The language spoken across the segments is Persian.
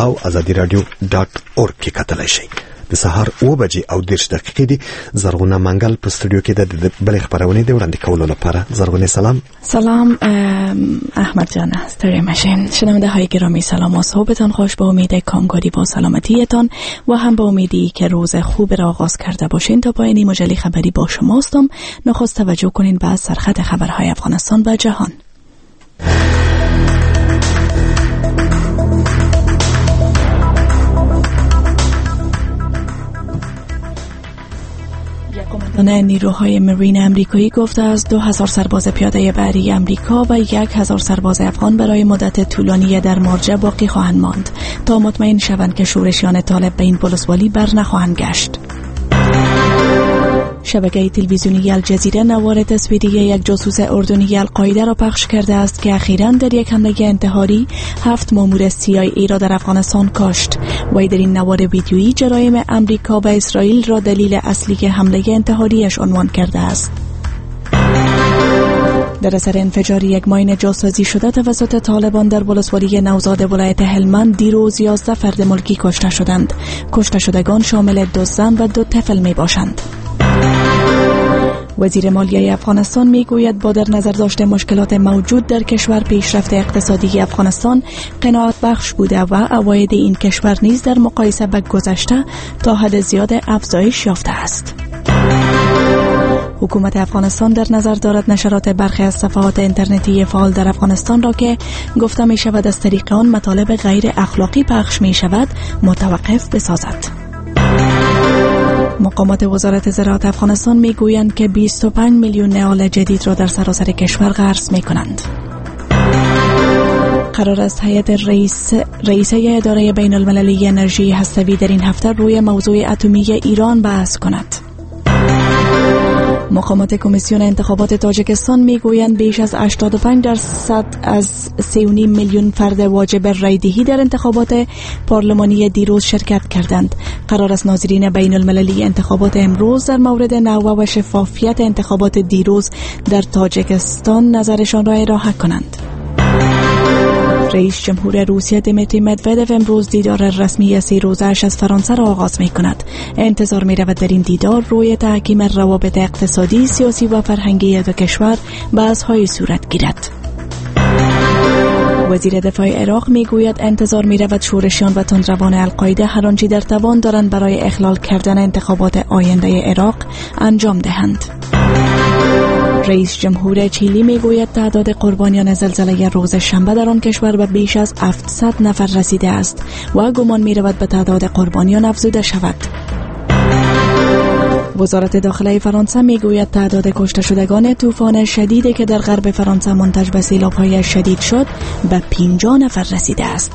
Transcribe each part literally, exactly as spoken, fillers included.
او ازادي رادیو ډاټ اورګ کې کتلای شئ. د سهار اوه بجې او دېرش دقیقې دي. زرغونه منګل په استودیو کې د بلې خبرونې د وړاندې کولو لپاره. زرغونه سلام. سلام احمد جان، ستړي مشین. شنونده های گرامی سلام و صحبتان خوش. با امید کامکاری با سلامتیتان و هم با امیدی که روز خوب را آغاز کرده باشین تا پایان مجله خبری با شماستم. نخست توجه کنین به سرخط خبرهای افغانستان و جهان. قماندان نیروهای مرین امریکایی گفته است دو هزار سرباز پیاده بحری امریکا و یک هزار سرباز افغان برای مدت طولانی در مارجه باقی خواهند ماند تا مطمئن شوند که شورشیان طالب به این ولسوالی بر نخواهند گشت. شبکه تلویزیونی الجزیره نوار تصویری یک جاسوس اردنی القاعده را پخش کرده است که اخیراً در یک حمله انتحاری هفت مامور سی آی ای را در افغانستان کشت. وی در این نوار ویدیویی جرایم امریکا و اسرائیل را دلیل اصلی حمله انتحاریش عنوان کرده است. در اثر انفجار یک ماین جاسازی شده توسط طالبان در ولسوالی نوزاد ولایت هلمند دیروز یازده فرد ملکی کشته شدند. کشته شدگان شامل دو زن و دو طفل می باشند. وزیر مالیه افغانستان میگوید با در نظر داشته مشکلات موجود در کشور پیشرفت اقتصادی افغانستان قناعت بخش بوده و عواید این کشور نیز در مقایسه با گذشته تا حد زیاد افزایش یافته است. حکومت افغانستان در نظر دارد نشرات برخی از صفحات اینترنتی فعال در افغانستان را که گفته می شود از طریق آن مطالب غیر اخلاقی پخش می شود متوقف بسازد. مقامات وزارت زراعت افغانستان میگویند که بیست و پنج میلیون نعال جدید را در سراسر کشور قرض میکنند. قرار است هیئت رئیس رئیسه اداره بین المللی انرژی هسته‌ای در این هفته روی موضوع اتمی ایران بحث کند. مقامات کمیسیون انتخابات تاجیکستان میگویند بیش از هشتاد و پنج درصد از سه و نیم میلیون فرد واجب رای دهی در انتخابات پارلمانی دیروز شرکت کردند. قرار است ناظرین بین المللی انتخابات امروز در مورد نحوه و شفافیت انتخابات دیروز در تاجیکستان نظرشان را ارائه کنند. رئیس جمهور روسیه دیمیتری مدودف امروز دیدار رسمی سه روزه‌اش از فرانسه را آغاز می کند. انتظار می رود در این دیدار روی تحکیم روابط اقتصادی، سیاسی و فرهنگی دو کشور بحث‌های صورت گیرد. وزیر دفاع عراق می گوید انتظار می رود شورشیان و تندروان القاعده هر آنچه در توان دارند برای اخلال کردن انتخابات آینده عراق انجام دهند. رئیس جمهور چیلی میگوید تعداد قربانیان زلزله روز شنبه در آن کشور به بیش از هفتصد نفر رسیده است و گمان می‌رود به تعداد قربانیان افزوده شود. وزارت داخله فرانسه میگوید تعداد کشته شدگان طوفان شدیدی که در غرب فرانسه منتج به سیلاب‌های شدید شد به پنجاه نفر رسیده است.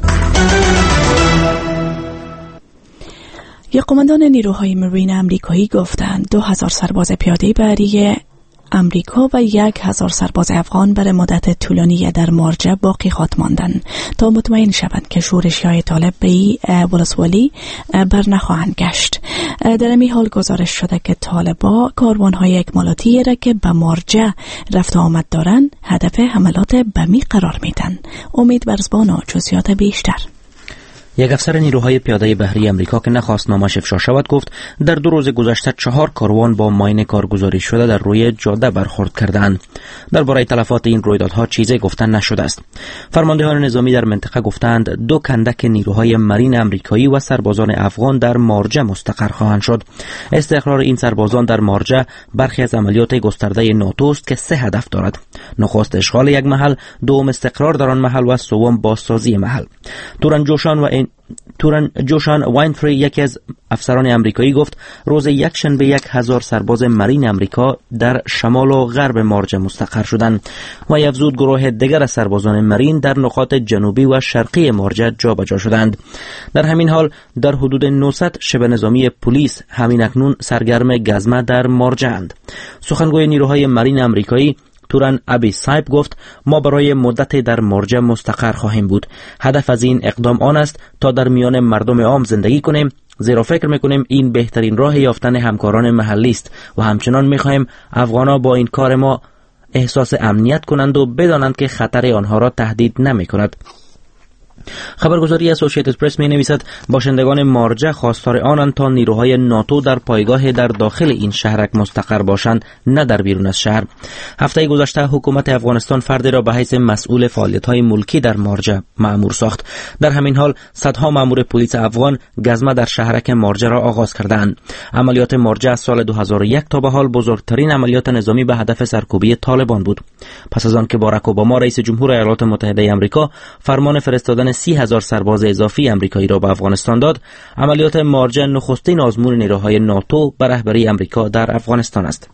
یک قماندان نیروهای مرین امریکایی گفتند دو هزار سرباز پیاده بحری امریکا و یک هزار سرباز افغان برای مدت طولانی در مارجه باقی خواهد ماندند تا مطمئن شوند که شورشیان طالب به این ولسوالی بر نخواهند گشت. در این حال گزارش شده که طالبان کاروان‌های اکمالاتی را که به مارجه رفت آمد دارند هدف حملات بمی قرار میدن. امید برزبان جزئیات بیشتر. یک افسر نیروهای پیاده بحری امریکا که نخواست نامش افشا شود گفت در دو روز گذشته چهار کاروان با ماین کارگزاری شده در روی جاده برخورد کردند. درباره تلفات این رویدادها چیزی گفتن نشده است. فرماندهان نظامی در منطقه گفتند دو کندک نیروهای مرین امریکایی و سربازان افغان در مارجه مستقر خواهند شد. استقرار این سربازان در مارجه برخی از عملیات گسترده ناتو است که سه هدف دارد: نخست اشغال یک محل، دوم استقرار در آن محل و سوم بازسازی محل. تورن جوشان و این تورن جوشان واینفری یکی از افسران امریکایی گفت روز یک شنبه یک هزار سرباز مرین امریکا در شمال و غرب مارجه مستقر شدند و افزود گروه دیگر از سربازان مرین در نقاط جنوبی و شرقی مارجه جابجا شدند. در همین حال در حدود نهصد شبه نظامی پلیس همین اکنون سرگرم گزمه در مارجه اند. سخنگوی نیروهای مرین امریکایی تورن ابی سایب گفت ما برای مدت در مارجه مستقر خواهیم بود. هدف از این اقدام آن است تا در میان مردم عام زندگی کنیم، زیرا فکر میکنیم این بهترین راه یافتن همکاران محلی است و همچنان میخواهیم افغان‌ها با این کار ما احساس امنیت کنند و بدانند که خطر آنها را تهدید نمیکند. خبرگزاری اسوسییتد پرس می نویسد باشندگان مارجه خواستار آنند تا نیروهای ناتو در پایگاه در داخل این شهرک مستقر باشند، نه در بیرون از شهر. هفته گذشته حکومت افغانستان فردی را به حیث مسئول فعالیت‌های ملکی در مارجه مأمور ساخت. در همین حال صدها مأمور پلیس افغان گزمه در شهرک مارجه را آغاز کردند. عملیات مارجه از سال دو هزار و یک تا به حال بزرگترین عملیات نظامی به هدف سرکوبی طالبان بود. پس از آن که باراک اوباما رئیس جمهور ایالات متحده آمریکا فرمان فرستادن سی هزار سرباز اضافی آمریکایی را به افغانستان داد، عملیات مارجه نخستین آزمون نیروهای ناتو به رهبری آمریکا در افغانستان است.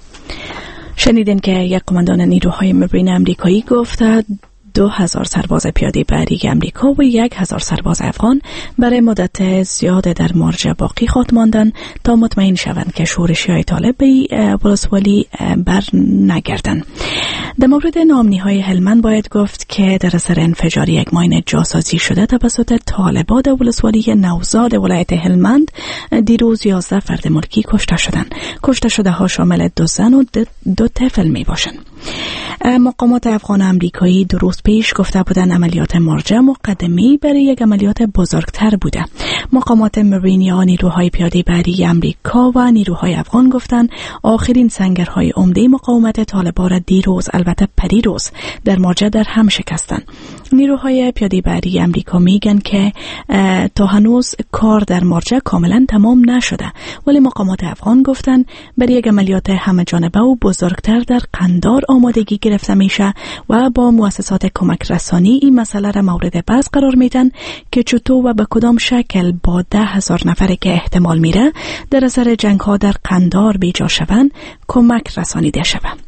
شنیدین که یک قماندان نیروهای مبین آمریکایی گفت دو هزار سرباز پیاده بحری آمریکا و یک هزار سرباز افغان برای مدت زیاد در مارجه باقی خواهد ماندن تا مطمئن شوند که شورشی‌های طالب به ولسوالی بر نگردند. در مورد نامنی‌های هلمند باید گفت که در اثر انفجار یک ماین جاسازی شده توسط طالبان در ولسوالی نوزاد ولایت هلمند دیروز یازده فرد ملکی کشته شدند. کشته شده ها شامل دو زن و دو طفل می باشند. مقامات افغان آمریکایی دو روز پیش گفته بودند عملیات مارجه مقدمه‌ای برای یک عملیات بزرگتر بوده. مقامات مرین یا نیروهای پیاده بحری آمریکا و نیروهای افغان گفتند آخرین سنگرهای عمده مقاومت طالبان را دیروز البته پریروز در مارجه در هم شکستند. نیروهای پیاده بحری آمریکا میگن که تا هنوز کار در مارجه کاملا تمام نشده، ولی مقامات افغان گفتند برای یک عملیات همه جانبه و بزرگتر در قندار آمادگی گرفته میشه و با مؤسسات کمک رسانی این مسئله را مورد بحث قرار میدن که چطور و به کدام شکل با ده هزار نفره که احتمال میره در اثر جنگ ها در قندار بیجا شوند کمک رسانیده شود.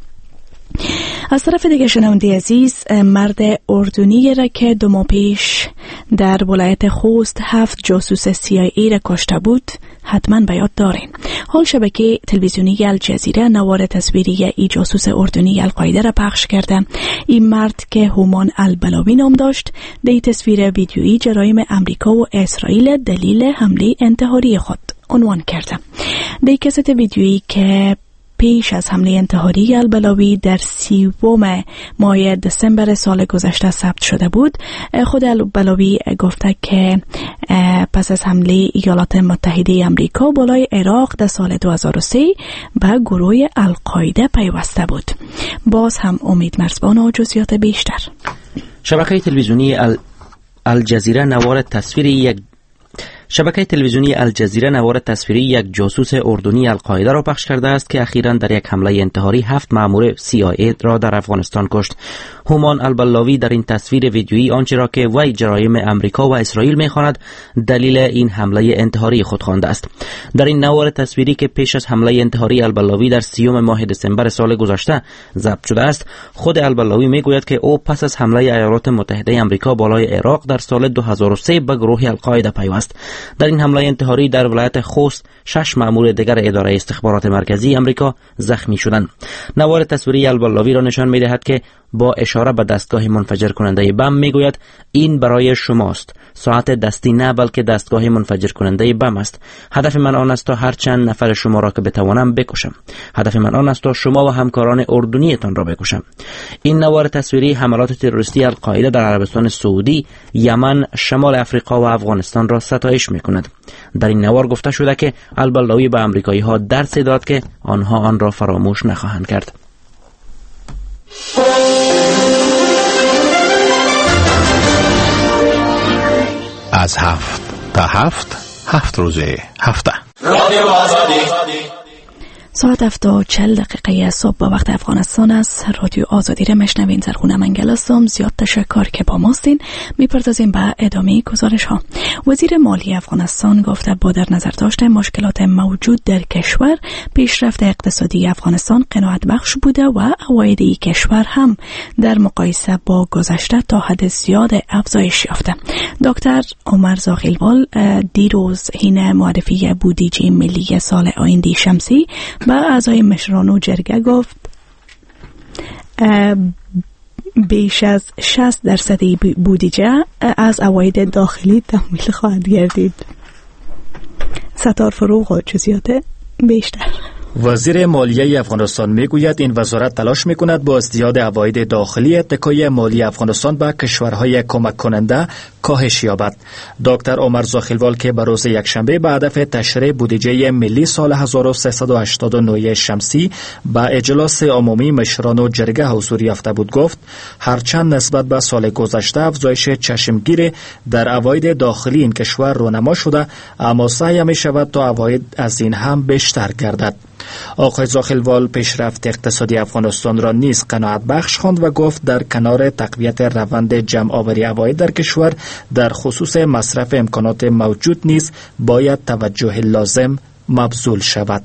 از طرف دیگه شنونده عزیز، مرد اردنی را که دو ماه پیش در ولایت خوست هفت جاسوس سی آی ای را کشته بود حتما به یاد دارین. حال شبکه تلویزیونی الجزیره نوار تصویری ای جاسوس اردنی القاعده را پخش کرده. این مرد که هومان البلاوی نام داشت در این تصویر ویدیویی جرایم امریکا و اسرائیل دلیل حمله انتحاری خود عنوان کرده. در کست ویدیویی که پیش از حمله انتحاری البلاوی در سیوم ماه دسامبر سال گذشته ثبت شده بود، خود البلاوی گفته که پس از حمله ایالات متحده آمریکا بالای عراق در سال دو هزار و سه به گروه القاعده پیوسته بود. باز هم امید مرزبان و جزئیات بیشتر. شبکه تلویزیونی الجزیره نوار تصویری یک شبکه تلویزیونی الجزیره نوار تصویری یک جاسوس اردنی القاعده را پخش کرده است که اخیراً در یک حمله انتحاری هفت مأمور سی آی ای را در افغانستان کشت. هومان البلاوی در این تصویر ویدیویی آنچه را که وی جرایم امریکا و اسرائیل می‌خواند دلیل این حمله انتحاری خود خوانده است. در این نوار تصویری که پیش از حمله انتحاری البلاوی در سیوم ماه دسامبر سال گذشته ضبط شده است، خود البلاوی میگوید که او پس از حمله ایالات متحده آمریکا بالای عراق در سال دو هزار و سه به گروه القاعده پیوست. در این حمله انتحاری در ولایت خوست شش مأمور دیگر اداره استخبارات مرکزی آمریکا زخمی شدند. نوار تصویری البلاوی را نشان می‌دهد که با اشاره به دستگاه منفجر کننده بم میگوید این برای شماست. ساعت دستی نه بلکه دستگاه منفجر کننده بم است. هدف من آن است تا هر چند نفر شما را که بتوانم بکشم. هدف من آن است تا شما و همکاران اردنیتان را بکشم. این نوار تصویری حملات تروریستی القاعده در عربستان سعودی، یمن، شمال افریقا و افغانستان را ستایش میکند. در این نوار گفته شده که البلاوی به آمریکایی ها درس داد که آنها آن را فراموش نخواهند کرد. از هفت تا هفت هفت روزه هفته رادیو آزادی ساعت هفت و چل دقیقه صبح با وقت افغانستان است. رادیو آزادی را مشنوین. زرغونه منگل هستم. زیاد تشکر که با ماستین. میپردازیم به ادامه گزارش ها. وزیر مالی افغانستان گفته با در نظر داشتن مشکلات موجود در کشور، پیشرفت اقتصادی افغانستان قناعت بخش بوده و عواید این کشور هم در مقایسه با گذشته تا حد زیاد افزایش یافته. دکتر عمر زاخیلوال دیروز این معرفی بودجه ملی سال آینده شمسی با اعضای مشران جرگه گفت بیش از شصت درصد بودجه از عواید داخلی تحمیل خواهد گردید. ستار فروغ و جزئیات بیشتر. وزیر مالیه افغانستان میگوید این وزارت تلاش میکند با ازدیاد عواید داخلی اتکای مالی افغانستان به کشورهای کمک کننده کاهش یابد. دکتر عمر زاخیلوال که به روز یکشنبه به هدف تشریح بودجه ملی سال هزار و سیصد و هشتاد و نه شمسی به اجلاس عمومی مشران و جرگه حضور یافته بود گفت هرچند نسبت به سال گذشته افزایش چشمگیر در عواید داخلی این کشور رونما شده، اما سعی می شود تا عواید از این هم بیشتر گردد. آقای زاخیلوال پیشرفت اقتصادی افغانستان را نیز قناعت بخش خواند و گفت در کنار تقویت روند جمع آوری عواید در کشور در خصوص مصرف امکانات موجود نیز باید توجه لازم مبذول شود.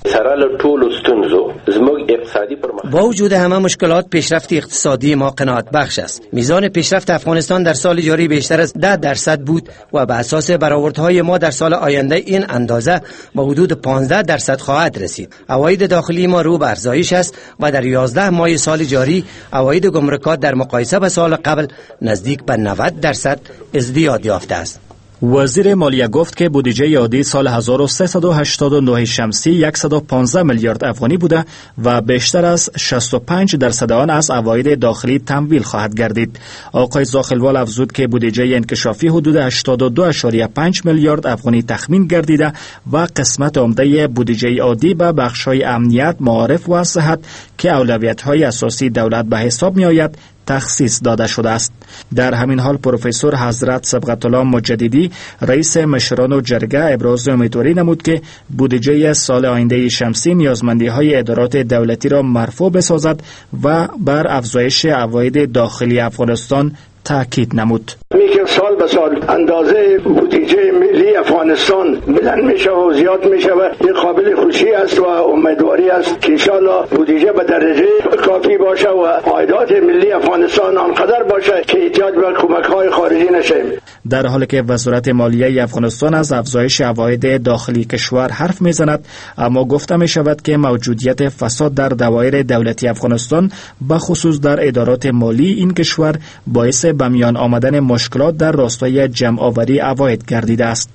با وجود همه مشکلات پیشرفت اقتصادی ما قناعت بخش است. میزان پیشرفت افغانستان در سال جاری بیشتر از ده درصد بود و به اساس برآوردهای ما در سال آینده این اندازه به حدود پانزده درصد خواهد رسید. عواید داخلی ما رو به افزایش است و در یازده ماه سال جاری عواید گمرکات در مقایسه به سال قبل نزدیک به نود درصد ازدیاد یافته است. وزیر مالیه گفت که بودجه عادی سال هزار و سیصد و هشتاد و نه شمسی صد و پانزده میلیارد افغانی بوده و بیشتر از شصت و پنج درصد آن از عواید داخلی تمویل خواهد گردید. آقای زاخیلوال افزود که بودجه انکشافی حدود هشتاد و دو ممیز پنج میلیارد افغانی تخمین گردیده و قسمت عمده بودجه عادی به بخش‌های امنیت، معارف و صحت که اولویت‌های اساسی دولت به حساب می‌آید تخصیص داده شده است. در همین حال پروفسور حضرت صبغت الله مجددی رئیس مشران و جرگه ابراز امیدواری نمود که بودجه سال آینده شمسی نیازمندی‌های ادارات دولتی را مرفوع بسازد و بر افزایش عواید داخلی افغانستان تاکید نمود. میگه سال به سال اندازه بودجه ملی افغانستان بلند میشه و زیاد میشه و این قابل خوشی است و امیدواری است که انشاءالله بودجه به درجه کافی باشه و عایدات ملی افغانستان آنقدر باشه که احتیاج به کمک‌های خارجی نشه. در حالی که وزارت مالیه افغانستان از افزایش عواید داخلی کشور حرف میزند، اما گفته می شود که موجودیت فساد در دوایر دولتی افغانستان به خصوص در ادارات مالی این کشور باعث به میان آمدن مشکلات در راستای جمع آوری عواید گردیده است.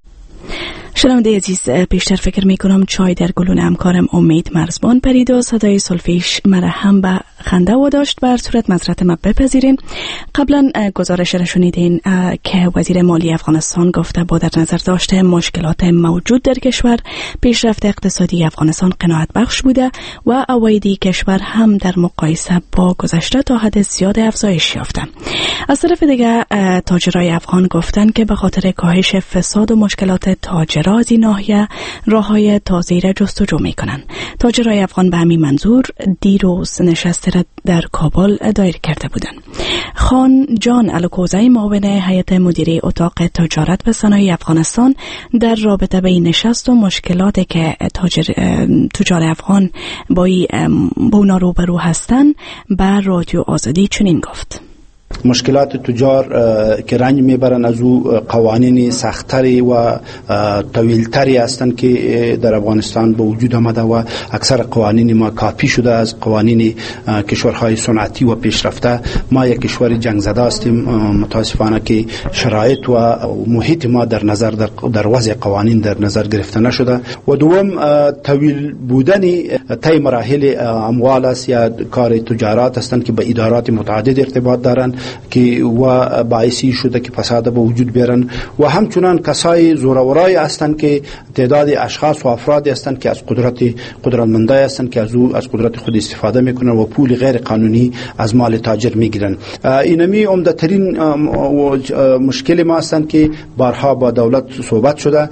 شنونده عزیز، بیشتر فکر می کنم چای در گلون همکارم امید مرزبان پرید و صدای سلفیش مرا هم به خنده و داشت. بر صورت معذرت ما بپذیرین. قبلا گزارش را شنیدین که وزیر مالی افغانستان گفته با در نظر داشته مشکلات موجود در کشور پیشرفت اقتصادی افغانستان قناعت بخش بوده و عوایدی کشور هم در مقایسه با گذشته تا حد زیاد افزایش یافته. از طرف دیگر تاجرای افغان گفتند که به خاطر کاهش فساد و مشکلات تاجر از این ناحیه راه‌های تازه‌ای را جستجو می‌کنند. تاجرای افغان به همین منظور دیروز نشستی را در کابل دایر کرده بودند. خان جان الکوزی معاون هیئت مدیره اتاق تجارت و صنایع افغانستان در رابطه با این نشست و مشکلاتی که تاجر تجار افغان با اونا روبرو هستند بر رادیو آزادی چنین گفت: مشکلات تجار که رنج میبرن از او قوانین سختری و طویلتری هستند که در افغانستان به وجود آمده و اکثر قوانین ما کاپی شده از قوانین کشورهای صنعتی و پیشرفته. ما یک کشور جنگ زده هستیم، متاسفانه که شرایط و محیط ما در نظر در, در وضع قوانین در نظر گرفته نشده. و دوم طویل بودن طی مراحل اموال است یا کار تجارت هستند که به ادارات متعدد ارتباط دارند که و باعثی شده که فساد به وجود بیارن و همچنان کسای زورورای هستند که تعداد اشخاص و افراد هستند که از قدرت قدرتمندای هستند که از او از قدرت خود استفاده میکنن و پول غیر قانونی از مال تاجر میگیرن. اینمی عمده ترین مشکل ما هستند که بارها با دولت صحبت شده.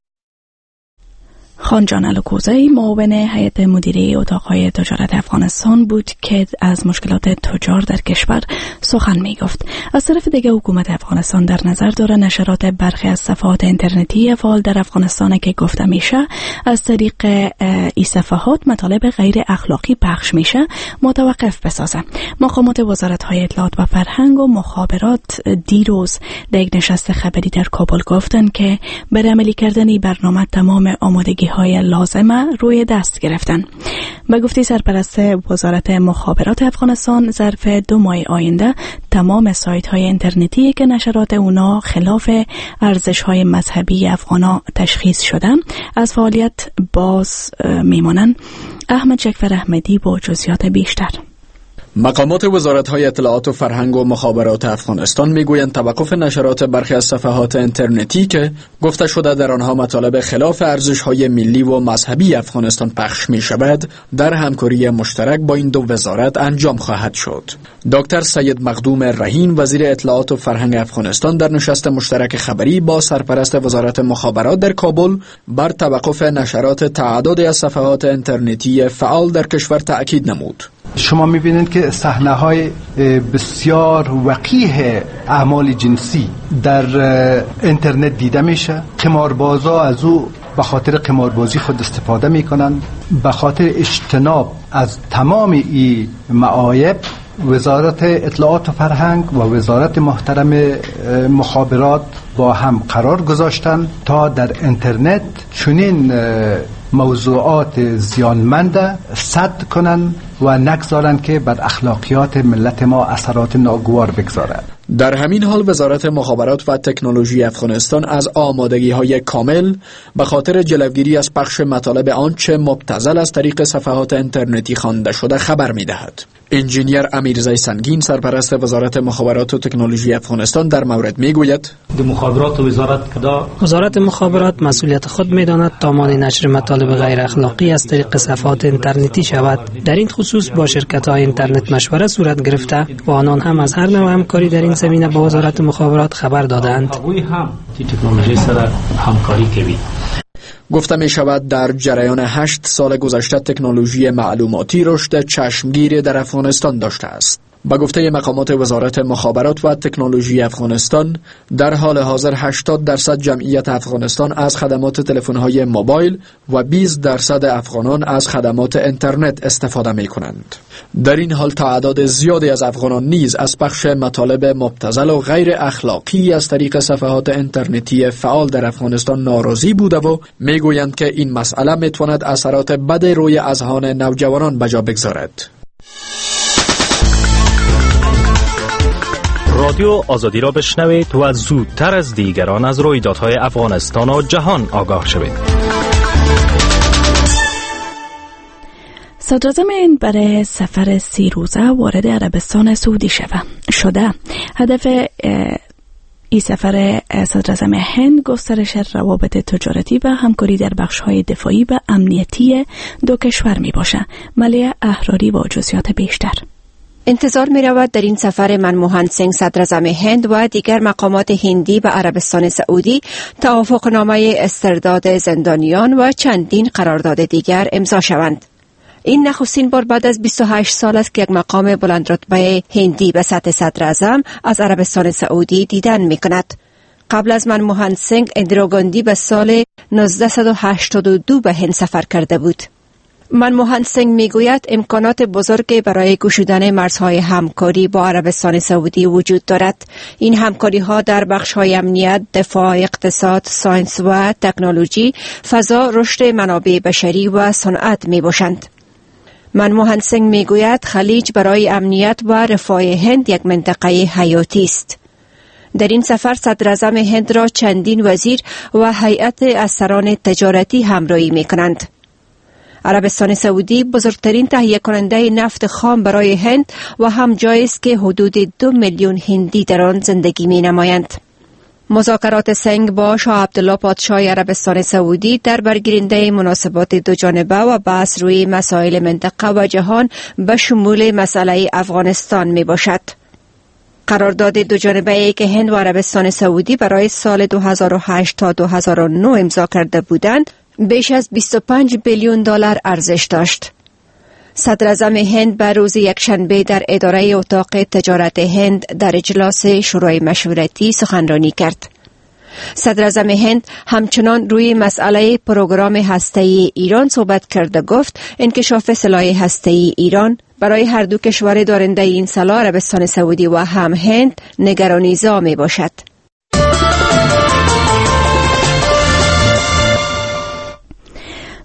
خان جان الکوزی معاون هیئت مدیره اتاقهای تجارت افغانستان بود که از مشکلات تجار در کشور سخن می گفت. از طرف دیگه حکومت افغانستان در نظر داره نشرات برخی از صفحات اینترنتی فعال در افغانستان که گفته میشه از طریق این صفحات مطالب غیر اخلاقی پخش میشه متوقف بسازه. مقامات وزارت‌های اطلاعات و فرهنگ و مخابرات دیروز در یک نشست خبری در کابل گفتند که برای عملی کردن برنامه تمام آمادگی های لازمه روی دست گرفتن. به گفته سرپرست وزارت مخابرات افغانستان، ظرف دو ماه آینده تمام سایت های اینترنتی که نشرات اونا خلاف ارزش های مذهبی افغانا تشخیص شده از فعالیت باز میمانند. احمد جعفر احمدی با جزئیات بیشتر. مقامات وزارت‌های اطلاعات و فرهنگ و مخابرات افغانستان میگویند توقف نشرات برخی از صفحات اینترنتی که گفته شده در آنها مطالب خلاف ارزش‌های ملی و مذهبی افغانستان پخش می‌شود، در همکاری مشترک با این دو وزارت انجام خواهد شد. دکتر سید مخدوم رهین، وزیر اطلاعات و فرهنگ افغانستان، در نشست مشترک خبری با سرپرست وزارت مخابرات در کابل بر توقف نشرات تعدادی از صفحات اینترنتی فعال در کشور تأکید نمود. شما می‌بینید که صحنه‌های بسیار وقیح اعمال جنسی در اینترنت دیده میشه. قماربازا از او به خاطر قماربازی خود استفاده میکنن. به خاطر اجتناب از تمام این معایب، وزارت اطلاعات و فرهنگ و وزارت محترم مخابرات با هم قرار گذاشتن تا در اینترنت چنین موضوعات زیانمند سد کنن و نگذارن که بر اخلاقیات ملت ما اثرات ناگوار بگذارد. در همین حال وزارت مخابرات و تکنولوژی افغانستان از آمادگی‌های کامل به خاطر جلوگیری از پخش مطالب آنچه مبتذل از طریق صفحات اینترنتی خوانده شده خبر می‌دهد. انجینیر امیرزای سنگین، سرپرست وزارت مخابرات و تکنولوژی افغانستان، در مورد میگوید: مخابرات و وزارت کدا وزارت مخابرات مسئولیت خود می‌داند تا مانع نشر مطالب غیر اخلاقی از طریق صفحات اینترنتی شود. در این خصوص با شرکت‌های اینترنت مشوره صورت گرفته و آنان هم از هر نوع همکاری در این زمینه با وزارت مخابرات خبر دادند. تکنولوژی سره همکاری کوي. گفته می شود در جریان هشت سال گذشته تکنولوژی معلوماتی رشد چشمگیری در افغانستان داشته است. با گفته مقامات وزارت مخابرات و تکنولوژی افغانستان، در حال حاضر هشتاد درصد جمعیت افغانستان از خدمات تلفن‌های موبایل و بیست درصد افغانان از خدمات اینترنت استفاده می‌کنند. در این حال تعداد زیادی از افغانان نیز از پخش مطالب مبتذل و غیر اخلاقی از طریق صفحات اینترنتی فعال در افغانستان ناراضی بوده و میگویند که این مسئله میتواند اثرات بد روی اذهان نوجوانان بجا بگذارد. رادیو آزادی را بشنوید و زودتر از دیگران از رویدادهای افغانستان و جهان آگاه شوید. صدراعظم هند برای سفر سی روزه وارد عربستان سعودی شده. هدف این سفر صدراعظم هند گسترش روابط تجارتی و همکاری در بخش‌های دفاعی و امنیتی دو کشور می باشه. ملیه احراری با جزئیات بیشتر. انتظار می رود در این سفر منموهن سنگ صدراعظم هند و دیگر مقامات هندی به عربستان سعودی توافقنامه استرداد زندانیان و چندین قرارداد دیگر امضا شوند. این نخستین بار بعد از بیست و هشت سال است که یک مقام بلند رتبه هندی به سطح صدراعظم از عربستان سعودی دیدن می کند. قبل از منموهن سنگ، اندرا گاندی به سال نوزده هشتاد و دو به هند سفر کرده بود. منموهن سنگ میگوید امکانات بزرگی برای گشودن مرزهای همکاری با عربستان سعودی وجود دارد. این همکاری ها در بخش‌های امنیت، دفاع، اقتصاد، ساینس و تکنولوژی، فضا، رشد منابع بشری و صنعت می باشند. منموهن سنگ میگوید خلیج برای امنیت و رفاه هند یک منطقه حیاتی است. در این سفر صدراعظم هند را چندین وزیر و هیئت از سران تجارتی همراهی می کنند. عربستان سعودی بزرگترین تهیه کننده نفت خام برای هند و هم جایی است که حدود دو میلیون هندی در آن زندگی می نمایند. مذاکرات سنگ با شاه عبدالله پادشاه عربستان سعودی در برگیرنده مناسبات دو جانبه و بحث روی مسائل منطقه و جهان به شمول مسئله افغانستان می باشد. قرارداد دو جانبه‌ای که هند و عربستان سعودی برای سال دو هزار و هشت تا دو هزار و نه امضا کرده بودند، بیش از بیست و پنج بیلیون دلار ارزش داشت. صدراعظم هند به روز یکشنبه در اداره اتاق تجارت هند در اجلاس شورای مشورتی سخنرانی کرد. صدراعظم هند همچنان روی مسئله پروگرام هسته‌ای ایران صحبت کرد و گفت انکشاف سلاح هسته‌ای ایران برای هر دو کشور دارنده این سلاح، عربستان سعودی و هم هند، نگرانی زا می باشد.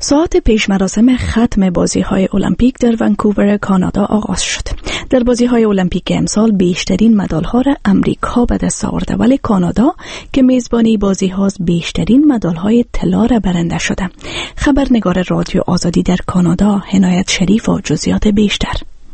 ساعت پیش مراسم ختم بازی‌های المپیک در ونکوور کانادا آغاز شد. در بازی‌های المپیک امسال بیشترین مدال‌ها را امریکا به دست آورده، ولی کانادا که میزبانی بازی‌هاست بیشترین مدال‌های طلا را برنده شده. خبرنگار رادیو آزادی در کانادا عنایت شریف و جزئیات بیشتر.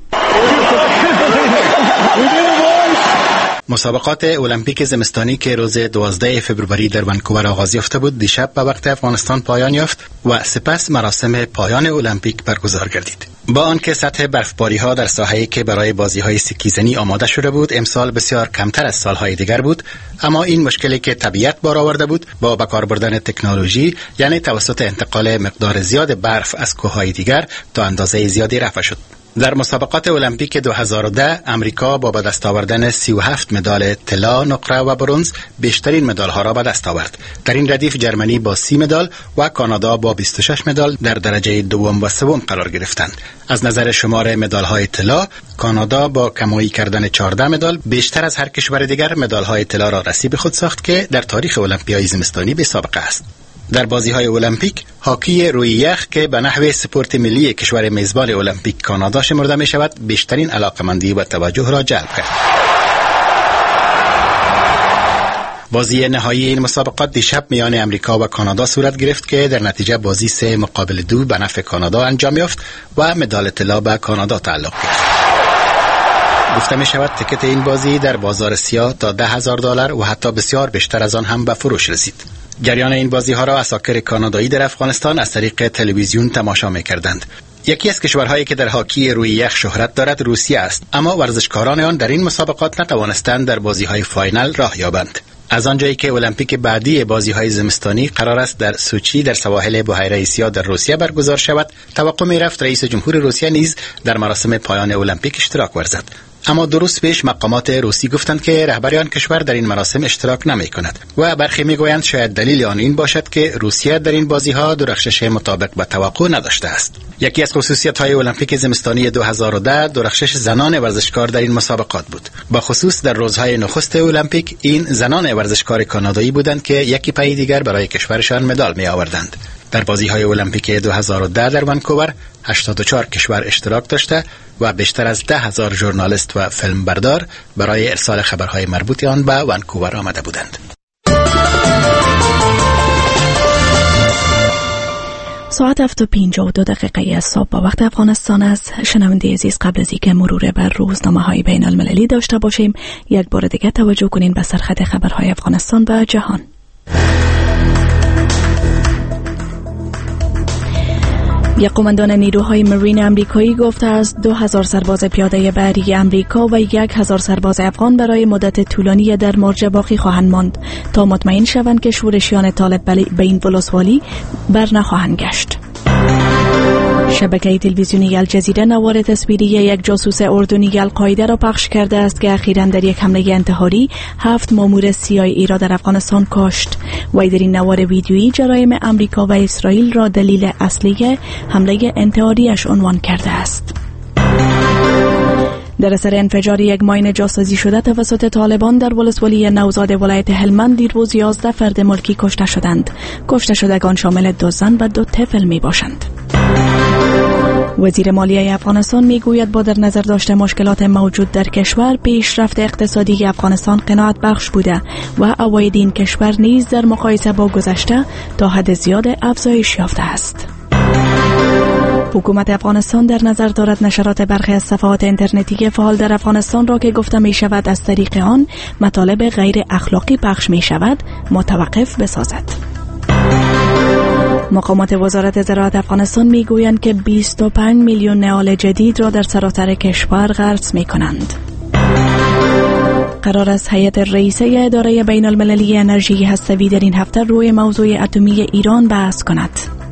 مسابقات المپیک زمستانی که روز دوازده فوریه در ونکوور آغاز یافته بود، دیشب به وقت افغانستان پایان یافت و سپس مراسم پایان المپیک برگزار گردید. با آنکه سطح برفباری ها در ساحه‌ای که برای بازی‌های سکیزنی آماده شده بود امسال بسیار کمتر از سالهای دیگر بود، اما این مشکلی که طبیعت بار آورده بود با به کار بردن تکنولوژی، یعنی توسط انتقال مقدار زیاد برف از کوههای دیگر، تا اندازه زیادی رفع شد. در مسابقات المپیک دو هزار و ده امریکا با به دست آوردن سی و هفت مدال طلا، نقره و برنز بیشترین مدال ها را به دست آورد. در این ردیف جرمنی با سی مدال و کانادا با بیست و شش مدال در درجه دوم و سوم قرار گرفتند. از نظر شمار مدال های طلا، کانادا با کمایی کردن چهارده مدال بیشتر از هر کشور دیگر مدال های طلا را رسیب خود ساخت که در تاریخ المپیای زمستانی بی سابقه است. در بازی‌های المپیک، هاکی روی یخ که به نحو سپورت ملی کشور میزبان المپیک کانادا شمرده می شود، بیشترین علاقمندی و توجه را جلب کرد. بازی نهایی این مسابقات دیشب میان امریکا و کانادا صورت گرفت که در نتیجه بازی سه مقابل دو به نفع کانادا انجام یافت و مدال طلا به کانادا تعلق گرفت. گفته می شود تکت این بازی در بازار سیاه تا ده هزار دلار و حتی بسیار بیشتر از آن هم به فروش رسید. جریان این بازی ها را اساکر کانادایی در افغانستان از طریق تلویزیون تماشا می کردند. یکی از کشورهایی که در هاکی روی یخ شهرت دارد روسیه است، اما ورزشکاران آن در این مسابقات نتوانستند در بازی های فاینال راه یابند. از آنجایی که المپیک بعدی بازی های زمستانی قرار است در سوچی در سواحل بحیره سیاه در روسیه برگزار شود، توقع می رفت رئیس جمهور روسیه نیز در مراسم پایان المپیک اشتراک ورزد. اما دو روز پیش مقامات روسی گفتند که رهبر آن کشور در این مراسم اشتراک نمی کند و برخی می گویند شاید دلیل آن این باشد که روسیه در این بازی ها درخشش مطابق به توقع نداشته است. یکی از خصوصیت های المپیک زمستانی دو هزار و ده درخشش زنان ورزشکار در این مسابقات بود. با خصوص در روزهای نخست المپیک این زنان ورزشکار کانادایی بودند که یکی پای دیگر برای کشورشان مدال می آوردند. در بازی‌های المپیک دو هزار و ده در ونکوور هشتاد و چهار کشور اشتراک داشته و بیشتر از ده هزار ژورنالیست و فیلمبردار برای ارسال خبرهای مربوط آن به ونکوور آمده بودند. ساعت هفت و پنجاه و دو دقیقه از صبح با وقت افغانستان است. شنونده عزیز، قبل از اینکه مرور بر روزنامه‌های بین المللی داشته باشیم، یک بار دیگه توجه کنین به سرخط خبرهای افغانستان و جهان. یک قماندان نیروهای مرین امریکایی گفته است دو هزار سرباز پیاده بحری امریکا و یک هزار سرباز افغان برای مدت طولانی در مارج باقی خواهند ماند تا مطمئن شوند که شورشیان طالب به این ولسوالی بر نخواهند گشت. شبکه تلویزیونی الجزیره نوار تصویری یک جاسوس اردنی القاعده را پخش کرده است که اخیراً در یک حمله انتحاری هفت مامور سی آی ای را در افغانستان کشت. وی در این نوار ویدیویی جرایم امریکا و اسرائیل را دلیل اصلی حمله انتحاریش عنوان کرده است. در اثر انفجار یک ماین جاسازی شده توسط طالبان در ولسوالی نوزاد ولایت هلمند دیروز یازده فرد ملکی کشته شدند. کشته شدگان شامل دو زن و دو طفل می باشند. وزیر مالیه افغانستان میگوید با در نظر داشته مشکلات موجود در کشور، پیشرفت اقتصادی افغانستان قناعت بخش بوده و عواید این کشور نیز در مقایسه با گذشته تا حد زیاد افزایش یافته است. حکومت افغانستان در نظر دارد نشرات برخی از صفحات اینترنتی فعال در افغانستان را که گفته می شود از طریق آن مطالب غیر اخلاقی پخش می شود متوقف بسازد. مقامات وزارت زراعت افغانستان می گویند که بیست و پنج میلیون نعال جدید را در سراسر کشور غرس می کنند. قرار است هیئت رئیسه اداره بین المللی انرژی هسته‌ای در این هفته روی موضوع اتمی ایران بحث کند.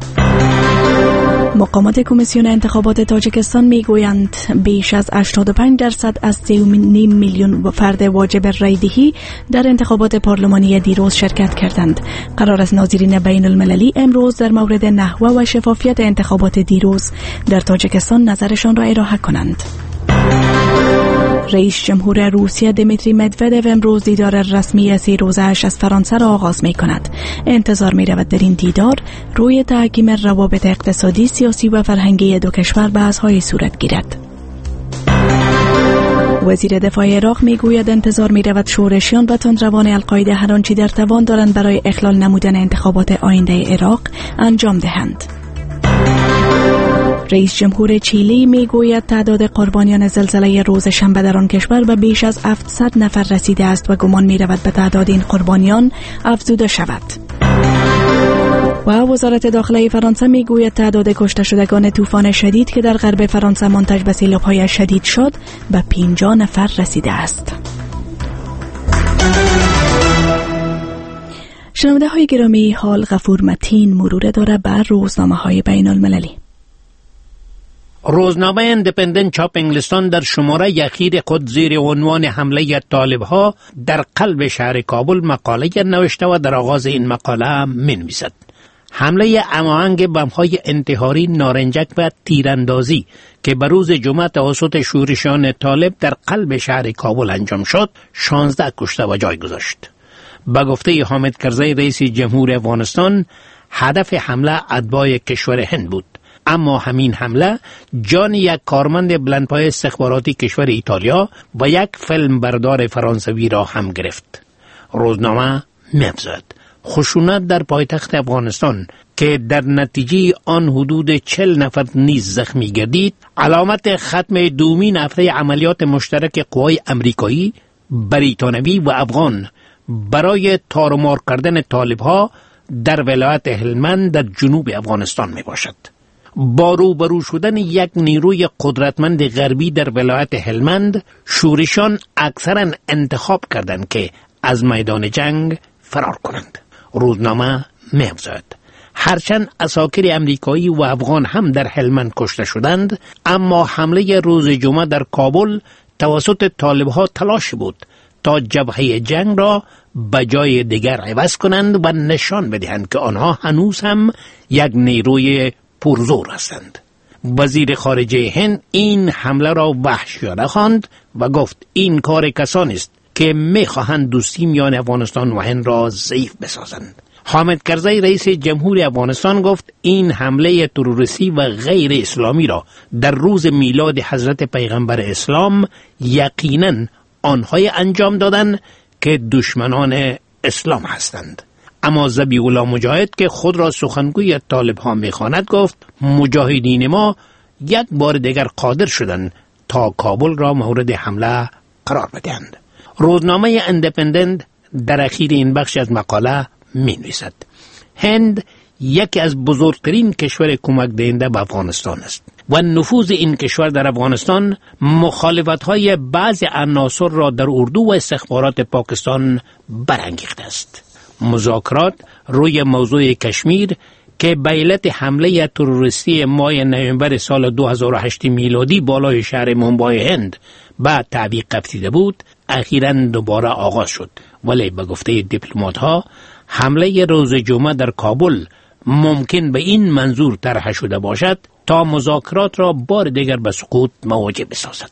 مقامات کمیسیون انتخابات تاجیکستان میگویند بیش از هشتاد و پنج درصد از سه و نیم میلیون فرد واجب رای دهی در انتخابات پارلمانی دیروز شرکت کردند. قرار است ناظرین بین المللی امروز در مورد نحوه و شفافیت انتخابات دیروز در تاجیکستان نظرشان را ارائه کنند. رئیس جمهور روسیه دمیتری مدودو امروز دیدار رسمی سه روزه‌اش از فرانسه را آغاز می کند. انتظار می رود در این دیدار روی تحکیم روابط اقتصادی، سیاسی و فرهنگی دو کشور بحث‌های صورت گیرد. وزیر دفاع عراق می گوید انتظار می رود شورشیان و تندروان القاعده هر آنچه در توان دارند برای اخلال نمودن انتخابات آینده عراق انجام دهند. رئیس جمهور چیلی می گوید تعداد قربانیان زلزله روز شنبه در آن کشور به بیش از هفتصد نفر رسیده است و گمان می رود به تعداد این قربانیان افزوده شود. و وزارت داخله فرانسه می گوید تعداد کشته شدگان طوفان شدید که در غرب فرانسه منتج به سیلاب‌های شدید شد به پنجاه نفر رسیده است. شنونده های گرامی، حال غفور متین مرور داره بر روزنامه های بین المللی. روزنامه اندپندنت چاپ انگلستان در شماره اخیر خود زیر عنوان حمله طالب‌ها در قلب شهر کابل مقاله نوشته و در آغاز این مقاله می‌نویسد: حمله هماهنگ بم‌های انتحاری، نارنجک و تیراندازی که بر روز جمعه توسط شورشیان طالب در قلب شهر کابل انجام شد، شانزده کشته و جای گذاشت. به گفته حامد کرزی رئیس جمهور افغانستان، هدف حمله اتباع کشور هند بود، اما همین حمله جان یک کارمند بلندپایه استخباراتی کشور ایتالیا و یک فیلم بردار فرانسوی را هم گرفت. روزنامه می‌افزاید خشونت در پایتخت افغانستان که در نتیجه آن حدود چهل نفر نیز زخمی گردید، علامت ختم دومین هفته عملیات مشترک قوای امریکایی، بریتانوی و افغان برای تارمار کردن طالب‌ها در ولایت هلمند در جنوب افغانستان می باشد. با روبرو شدن یک نیروی قدرتمند غربی در ولایت هلمند، شورشیان اکثرا انتخاب کردند که از میدان جنگ فرار کنند. روزنامه می‌افزاید هرچند عساکر امریکایی و افغان هم در هلمند کشته شدند، اما حمله روز جمعه در کابل توسط طالب‌ها تلاش بود تا جبهه جنگ را به جای دیگر عوض کنند و نشان بدهند که آنها هنوز هم یک نیروی پرزور هستند. وزیر خارجه هند این حمله را وحشیانه خواند و گفت این کار کسانی است که می‌خواهند دوستی میان افغانستان و هند را ضعیف بسازند. حامد کرزی رئیس جمهور افغانستان گفت این حمله تروریستی و غیر اسلامی را در روز میلاد حضرت پیغمبر اسلام یقیناً آنهای انجام دادند که دشمنان اسلام هستند. اما ذبیح الله مجاهد که خود را سخنگوی طالب‌ها می‌خواند گفت مجاهدین ما یک بار دیگر قادر شدند تا کابل را مورد حمله قرار بدهند. روزنامه اندپندنت در اخیر این بخش از مقاله می‌نویسد هند یکی از بزرگترین کشور کمک دهنده به افغانستان است و نفوذ این کشور در افغانستان مخالفت‌های بعضی عناصر را در اردو و استخبارات پاکستان برانگیخته است. مذاکرات روی موضوع کشمیر که به علت حمله تروریستی ماه نوامبر سال دو هزار و هشت میلادی بالای شهر مومبای هند به تعویق افتیده بود، اخیراً دوباره آغاز شد، ولی به گفته دیپلمات‌ها حمله روز جمعه در کابل ممکن به این منظور طرح شده باشد تا مذاکرات را بار دیگر به سقوط مواجه بسازد.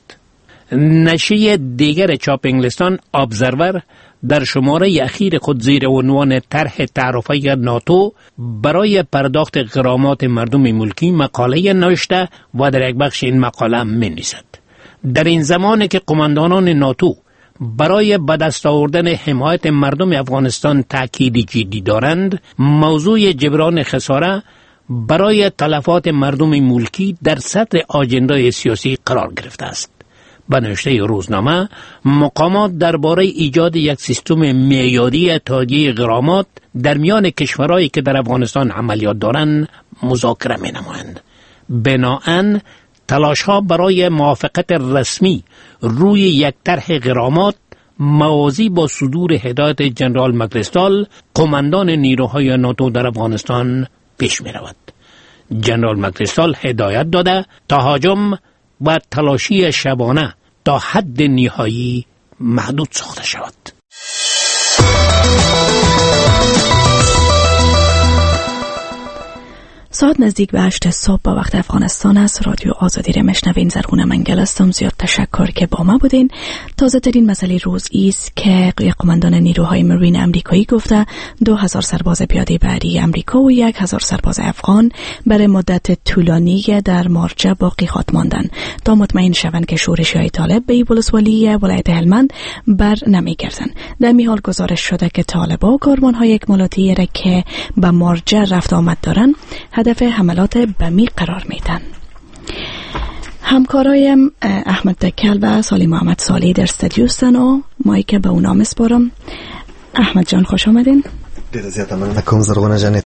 نشریه دیگر چاپ انگلستان ابزرور در شماره اخیر خود زیر عنوان طرح تعرفه ناتو برای پرداخت غرامات مردم ملکی مقاله نوشته و در یک بخش این مقاله می‌نویسد در این زمانی که قماندانان ناتو برای به دست آوردن حمایت مردم افغانستان تأکید جدی دارند، موضوع جبران خساره برای تلفات مردم ملکی در صدر آجندای سیاسی قرار گرفته است. به نوشته روزنامه، مقامات درباره ایجاد یک سیستم معیاری تادیه غرامات در میان کشورهایی که در افغانستان عملیات دارند مذاکره می‌نمایند. بناهن تلاش‌ها برای موافقت رسمی روی یک طرح غرامات موازی با صدور هدایت جنرال مکریستال قماندان نیروهای ناتو در افغانستان پیش می‌رود. جنرال مکریستال هدایت داده تا هجوم و تلاشی شبانه تا حد نهایی محدود ساخته شود. ساعت نزدیک به هشت صبح به وقت افغانستان است. رادیو آزادی را میشنوین. زرغونه منگل هستم. زیاد تشکر که با ما بودین. تازه ترین مسئله روز است که قماندان نیروهای مرین امریکایی گفته دو هزار سرباز پیاده بحری امریکا و یک هزار سرباز افغان برای مدت طولانی در مارجه باقی خواهد ماندن تا مطمئن شوند که شورش‌های طالب به ولسوالی ولایت هلمند بر نمیگردن. در می حال گزارش شده که طالبان کاروان‌های اکمالاتی را که به مارجه رفت آمد دارن هدف حملات بمی قرار میدن. همکارایم احمد دکل و سالی محمد سالی در استودیو هستن و مایی که به اونا مسپارم. احمد جان خوش آمدین. دیر زیاد مننه کوم زرغونه جان.